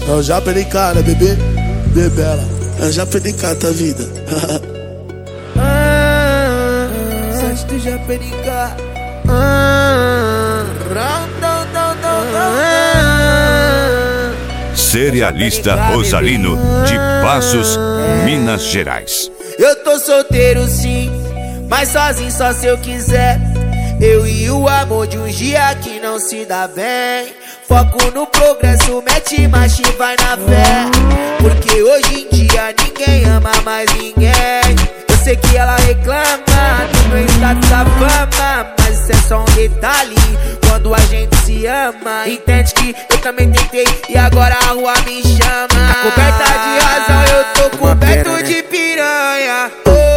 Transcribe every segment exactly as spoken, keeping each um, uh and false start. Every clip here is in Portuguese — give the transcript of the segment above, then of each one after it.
É o Japenica, né, bebê? Bebela, é o Japenica, tua vida. Ah, Sete do Japenica. Ah, Serialista Rosalino de Passos, Minas Gerais. Eu tô solteiro sim, mas sozinho só se eu quiser. Eu e o amor de um dia que não se dá bem. Foco no progresso, mete marcha e vai na fé. Porque hoje em dia ninguém ama mais ninguém. Eu sei que ela reclama do meu status da fama, mas isso é só um detalhe quando a gente se ama. Entende que eu também tentei e agora a rua me chama. Tá coberta de razão, eu tô coberto de piranha.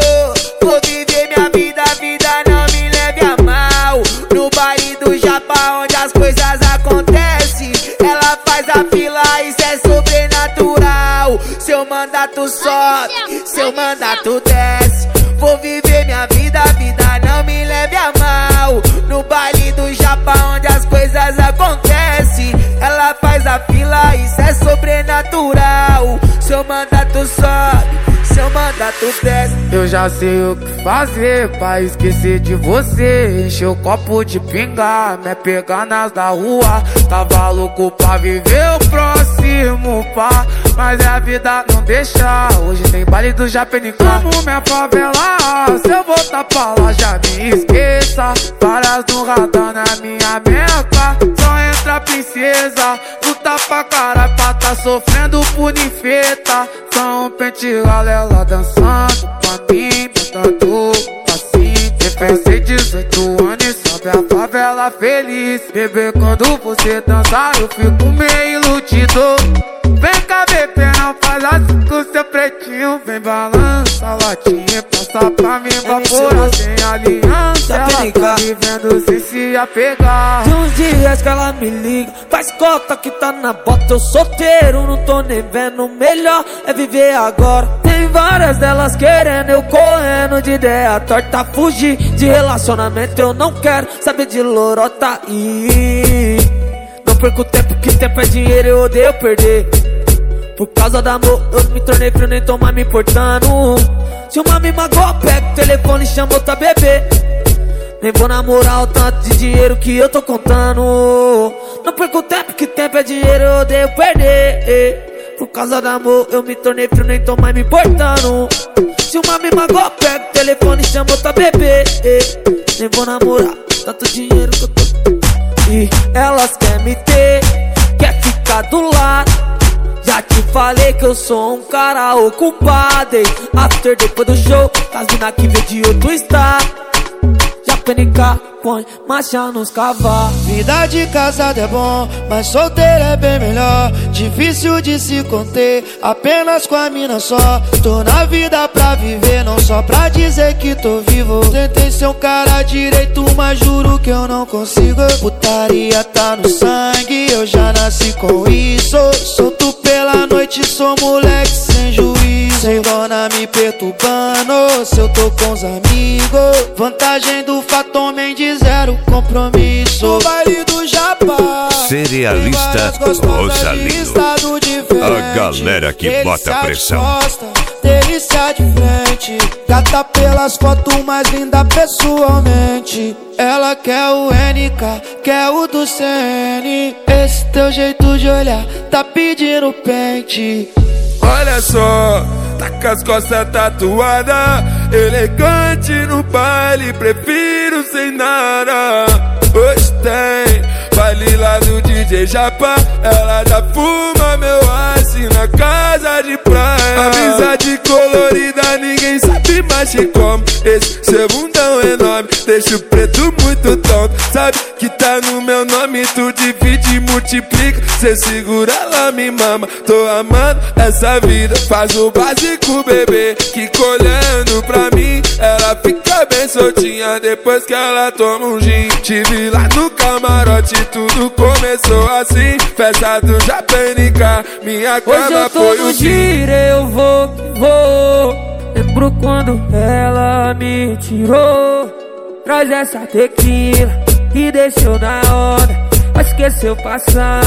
Oh, vou viver minha vida, a vida não me leve a mal. No baile do Japa onde as coisas acontecem, ela faz a fila, isso é sobrenatural. Seu mandato sobe, seu mandato desce. Vou viver minha vida, a vida não me leve a mal. No baile do Japa onde as coisas acontecem, ela faz a fila, isso é sobrenatural. Seu mandato sobe, seu mandato desce. Eu já sei o que fazer pra esquecer de você. Encher o copo de pinga, me pegar nas da rua. Tava louco pra viver o próximo pá, mas a vida não deixa. Hoje tem baile do Japenica. Amo minha favela, se eu voltar pra lá já me esqueça. Várias no radar na minha meca, só entra princesa. Luta pra caralho pra tá sofrendo por ninfeta. Só um pente galela dançando pra mim, botando assim. Pensei dezoito anos e sobe a favela feliz. Bebê, quando você dançar eu fico meio iludido. Vem cá, bebê, não faz assim com seu pretinho. Vem balança a latinha, passa pra mim, vapora sem aliança. Ela tá vivendo sem se apegar. Tem uns dias que ela me liga, faz cota que tá na bota. Eu solteiro, não tô nem vendo. Melhor é viver agora. Tem várias delas querendo, eu correndo de ideia torta. Fugir de relacionamento, eu não quero saber de lorota. E não perco tempo, que tempo é dinheiro, eu odeio perder. Por causa do amor, eu me tornei frio, nem tô mais me importando. Se uma me magoa, pega o telefone e chama outra bebê. Nem vou namorar o tanto de dinheiro que eu tô contando. Não perco tempo, que tempo é dinheiro, eu odeio perder. Por causa do amor, eu me tornei frio, nem tô mais me importando. Se uma me magoa, pega o telefone e chama outra bebê. Nem vou namorar tanto dinheiro que eu tô. E elas querem me ter, quer ficar do lado. Já te falei que eu sou um cara ocupado. After, depois do show, as mina que vem de outro estado. Japenica, põe marcha nos cavalos. Vida de casado é bom, mas solteiro é bem melhor. Difícil de se conter, apenas com a mina só. Tô na vida pra viver, não só pra dizer que tô vivo. Tentei ser um cara direito, mas juro que eu não consigo. Putaria tá no sangue, eu já nasci com isso. Solto pela noite, sou moleque sem juízo. Sem dona me perturbando, se eu tô com os amigos. Vantagem do fato homem de zero compromisso. No baile do Japa, Serialista Rosalino, a galera que bota pressão. Delícia de frente, gata pelas fotos, mais linda pessoalmente. Ela quer o N K, quer o do C N. Esse teu jeito de olhar tá pedindo pente. Olha só, tá com as costas tatuadas, elegante no baile, prefiro sem nada. Hoje tem baile lá do D J Japa, ela já fuma meu ice na casa de praia. Amizade colorida, ninguém sabe mais que como. Esse seu bundão enorme deixa o preto muito tonto. Sabe que tá no meu nome, tu divide e multiplica. Cê segura, ela me mama, tô amando essa vida. Faz o básico, bebê, que olhando pra mim ela fica bem soltinha depois que ela toma um gin. Tive lá no camarote, tudo começou assim. Festa do Japenica, minha cama foi o gin. Hoje eu tô no giro, eu vou que vou. Lembro quando ela me tirou. Traz essa tequila e deixou na onda. Esqueceu o passado,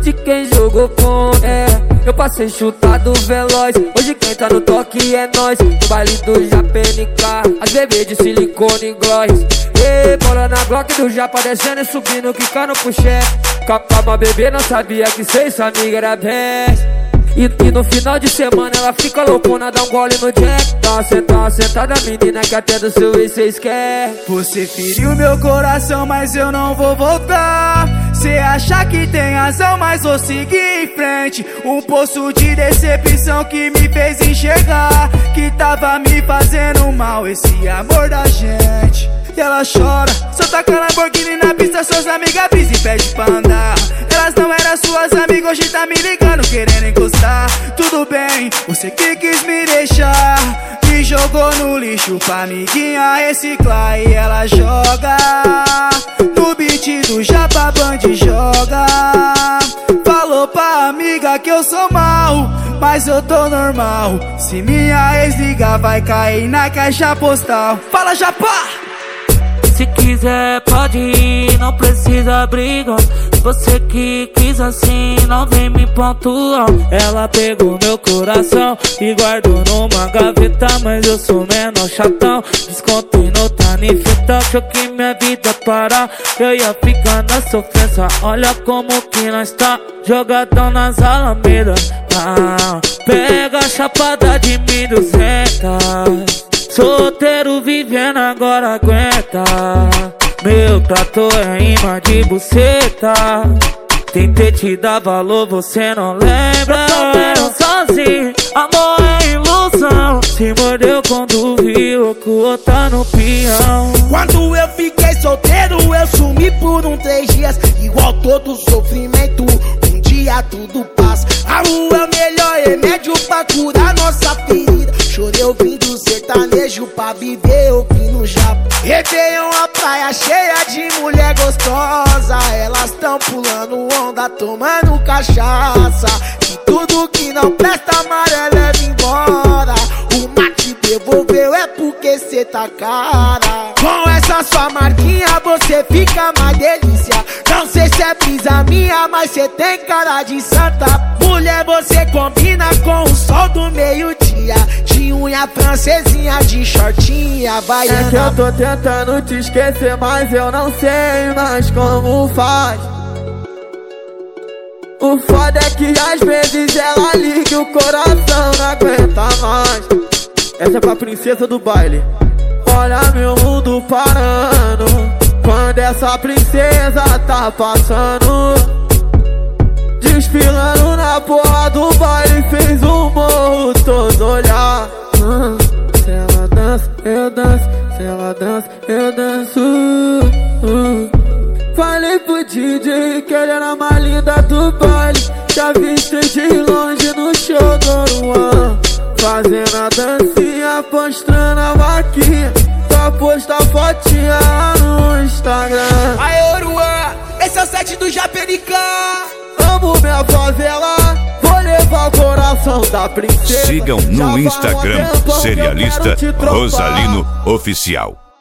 de quem jogou contra. É, eu passei chutado veloz, hoje quem tá no toque é nós. No baile do Japa N K, as bebês de silicone e gloss. Ei, bola na Glock do Japa descendo e subindo, quicando pro chefe. Calma, bebê, não sabia que cê e sua amiga era best. E, e no final de semana ela fica loucona, dá um gole no jack. Tá sentada, sentada, menina, que até do seu ex cês quer. Você feriu meu coração, mas eu não vou voltar. Cê acha que tem razão, mas vou seguir em frente. Um poço de decepção que me fez enxergar que tava me fazendo mal esse amor da gente. E ela chora, só taca Lamborghini na pista, suas amigas brisa e pede pra andar. Elas não eram suas amigas, hoje tá me ligando, querendo encostar. Tudo bem, você que quis me deixar, me jogou no lixo pra amiguinha reciclar. E ela joga no beat do Japa Band, joga. Falou pra amiga que eu sou mal, mas eu tô normal. Se minha ex ligar, vai cair na caixa postal. Fala, Japa! Se quiser pode ir, não precisa brigar. Você que quis assim, não vem me pontuar. Ela pegou meu coração e guardou numa gaveta, mas eu sou menor chatão. Descontei no tanifeta, achou que minha vida parar, eu ia ficar na sofrência. Olha como que nós tá, jogadão nas alamedas. Ah, pega a chapada de mil e duzentos. Solteiro vivendo agora aguenta. Meu trator é imã de buceta. Tentei te dar valor, você não lembra. Solteiro sozinho, amor é ilusão. Se mordeu quando viu que o outro tá no peão. Quando eu fiquei solteiro, eu sumi por um três dias. Igual todo sofrimento, um dia tudo passa. A rua é o melhor remédio pra curar nossa ferida. Chorei ouvindo sertanejo pra viver ouvindo Japa. Réveillon, a praia cheia de mulher gostosa. Elas tão pulando onda, tomando cachaça. E tudo que não presta, amarelo leva embora. O mate devolveu é porque cê tá cara. Com essa sua marquinha você fica mais delícia. Não sei se é brisa minha, mas cê tem cara de santa. Mulher, você combina com o sol do meio-dia. De unha francesinha, de shortinha, baiana. É que eu tô tentando te esquecer, mas eu não sei mais como faz. O foda é que às vezes ela liga e o coração não aguenta mais. Essa é pra princesa do baile. Olha meu mundo parando quando essa princesa tá passando. Desfilando na porra do baile, fez o morro todo olhar. hum, Se ela dança, eu danço. Se ela dança, eu danço. hum. Falei pro D J que ele era a mais linda do baile. Já avistei de longe no show do Oruan, fazendo a dancinha, postando a vaquinha pra postar fotinha no Instagram. Aê, Oruan, esse é o set do Japa N K. Amo minha favela, vou levar o coração da princesa. Sigam no Instagram Serialista Rosalino Oficial.